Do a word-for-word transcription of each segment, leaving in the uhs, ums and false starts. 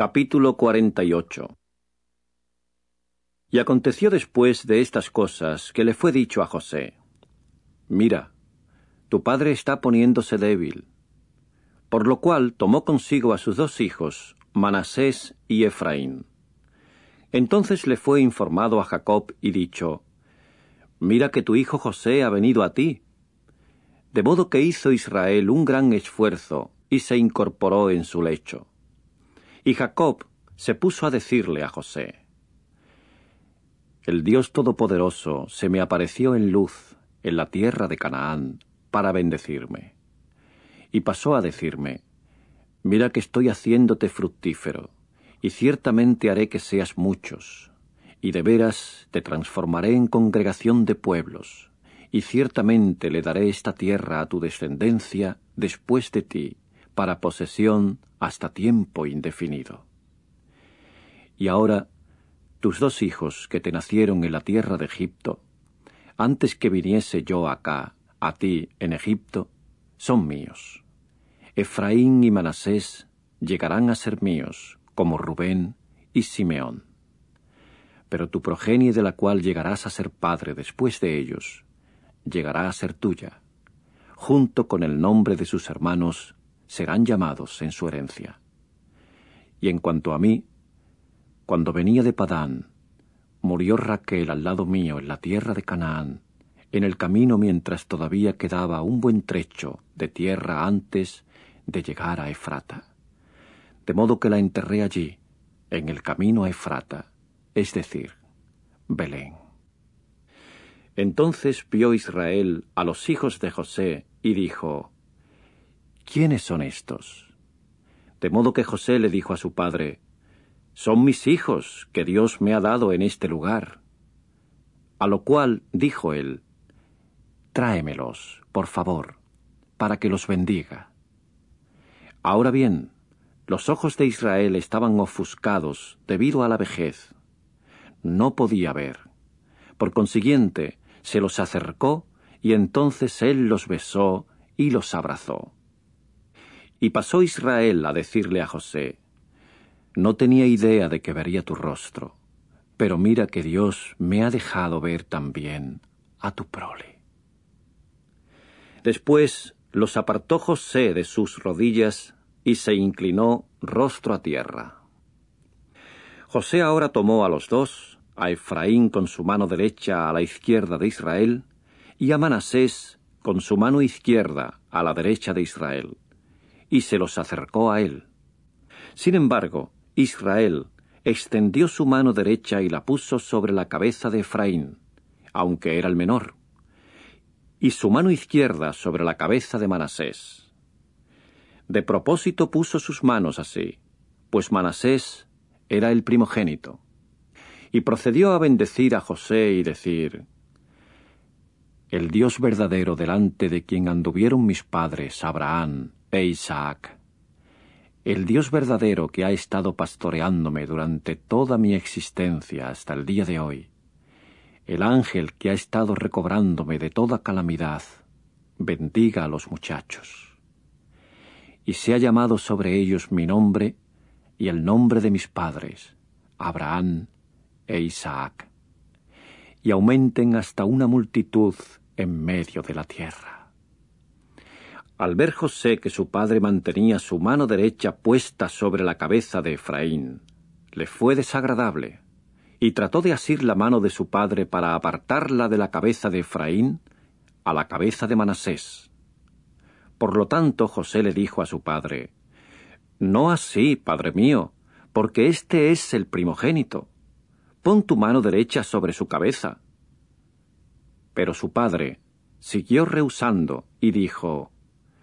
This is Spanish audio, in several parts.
Capítulo cuarenta y ocho. Y aconteció después de estas cosas que le fue dicho a José: Mira, tu padre está poniéndose débil. Por lo cual tomó consigo a sus dos hijos, Manasés y Efraín. Entonces le fue informado a Jacob y dicho: Mira que tu hijo José ha venido a ti. De modo que hizo Israel un gran esfuerzo y se incorporó en su lecho. Y Jacob se puso a decirle a José: El Dios Todopoderoso se me apareció en luz en la tierra de Canaán para bendecirme. Y pasó a decirme: Mira que estoy haciéndote fructífero, y ciertamente haré que seas muchos, y de veras te transformaré en congregación de pueblos, y ciertamente le daré esta tierra a tu descendencia después de ti, para posesión hasta tiempo indefinido. Y ahora, tus dos hijos que te nacieron en la tierra de Egipto, antes que viniese yo acá, a ti, en Egipto, son míos. Efraín y Manasés llegarán a ser míos, como Rubén y Simeón. Pero tu progenie, de la cual llegarás a ser padre después de ellos, llegará a ser tuya. Junto con el nombre de sus hermanos serán llamados en su herencia. Y en cuanto a mí, cuando venía de Padán, murió Raquel al lado mío en la tierra de Canaán, en el camino mientras todavía quedaba un buen trecho de tierra antes de llegar a Efrata. De modo que la enterré allí, en el camino a Efrata, es decir, Belén. Entonces vio Israel a los hijos de José y dijo: ¿Quiénes son estos? De modo que José le dijo a su padre: Son mis hijos que Dios me ha dado en este lugar. A lo cual dijo él: Tráemelos, por favor, para que los bendiga. Ahora bien, los ojos de Israel estaban ofuscados debido a la vejez. No podía ver. Por consiguiente, se los acercó, y entonces él los besó y los abrazó. Y pasó Israel a decirle a José: No tenía idea de que vería tu rostro, pero mira que Dios me ha dejado ver también a tu prole. Después los apartó José de sus rodillas y se inclinó rostro a tierra. José ahora tomó a los dos, a Efraín con su mano derecha a la izquierda de Israel, y a Manasés con su mano izquierda a la derecha de Israel, y se los acercó a él. Sin embargo, Israel extendió su mano derecha y la puso sobre la cabeza de Efraín, aunque era el menor, y su mano izquierda sobre la cabeza de Manasés. De propósito puso sus manos así, pues Manasés era el primogénito. Y procedió a bendecir a José y decir: El Dios verdadero delante de quien anduvieron mis padres Abraham e Isaac, el Dios verdadero que ha estado pastoreándome durante toda mi existencia hasta el día de hoy, el ángel que ha estado recobrándome de toda calamidad, bendiga a los muchachos. Y se ha llamado sobre ellos mi nombre y el nombre de mis padres, Abraham e Isaac, y aumenten hasta una multitud en medio de la tierra. Al ver José que su padre mantenía su mano derecha puesta sobre la cabeza de Efraín, le fue desagradable, y trató de asir la mano de su padre para apartarla de la cabeza de Efraín a la cabeza de Manasés. Por lo tanto, José le dijo a su padre: No así, padre mío, porque este es el primogénito. Pon tu mano derecha sobre su cabeza. Pero su padre siguió rehusando y dijo: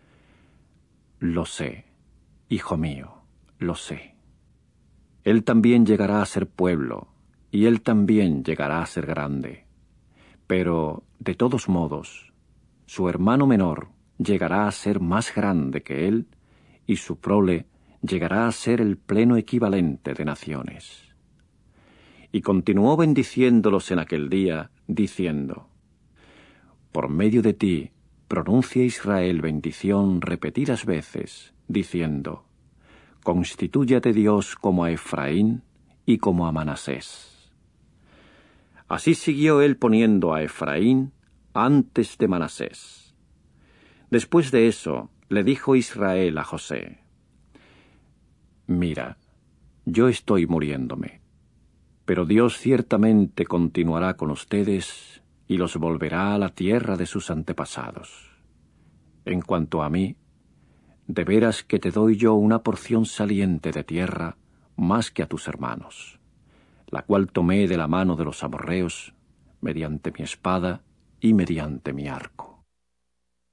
Lo sé, hijo mío, lo sé. Él también llegará a ser pueblo, y él también llegará a ser grande. Pero, de todos modos, su hermano menor llegará a ser más grande que él, y su prole llegará a ser el pleno equivalente de naciones. Y continuó bendiciéndolos en aquel día, diciendo: Por medio de ti pronuncia Israel bendición repetidas veces, diciendo: constitúyate Dios como a Efraín y como a Manasés. Así siguió él poniendo a Efraín antes de Manasés. Después de eso, le dijo Israel a José: Mira, yo estoy muriéndome, pero Dios ciertamente continuará con ustedes y los volverá a la tierra de sus antepasados. En cuanto a mí, de veras que te doy yo una porción saliente de tierra más que a tus hermanos, la cual tomé de la mano de los amorreos mediante mi espada y mediante mi arco.